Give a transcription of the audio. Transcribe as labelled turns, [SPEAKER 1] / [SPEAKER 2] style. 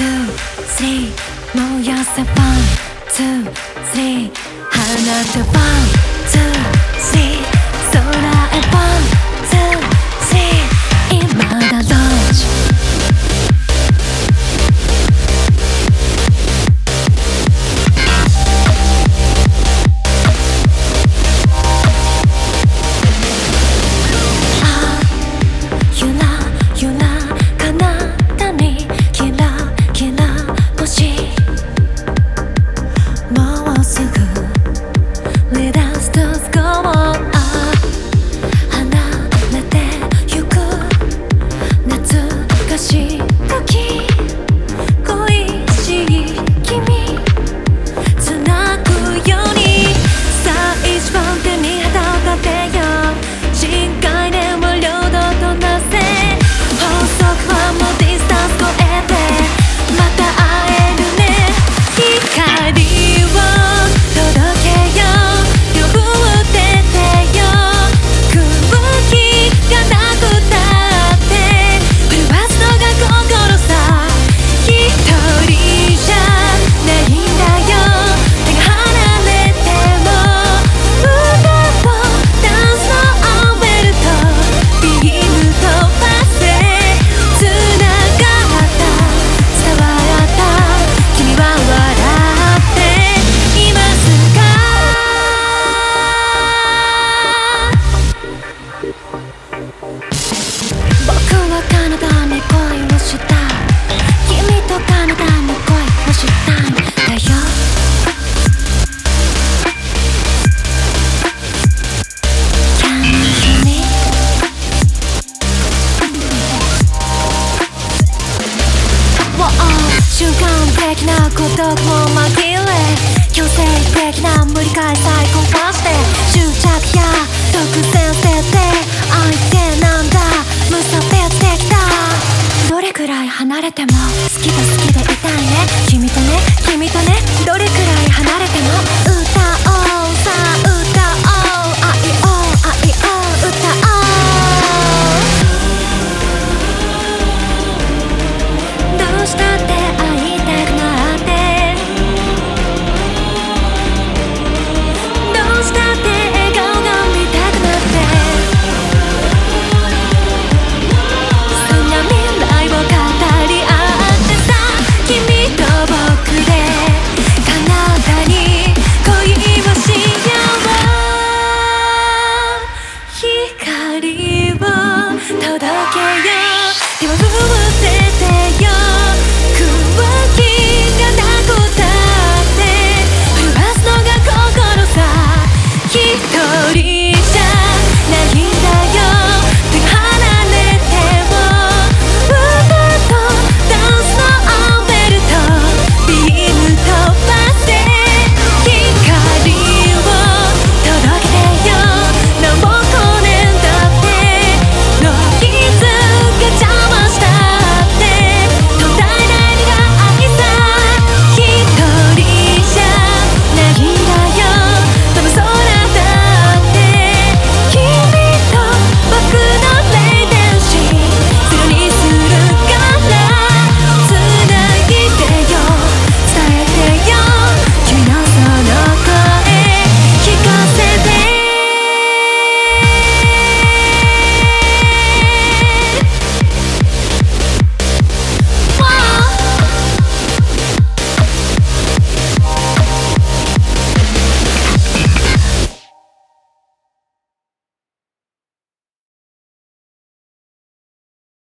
[SPEAKER 1] 3燃やせ1、2、3放て1、2、3空へ1、2、3今だローチ瞬間的な孤独も紛れ強制的な無理解サイコパスで執着や独占性で相手なんだ無差別的だどれくらい離れても好きでいたいね君とねどれくらい離れても歌おう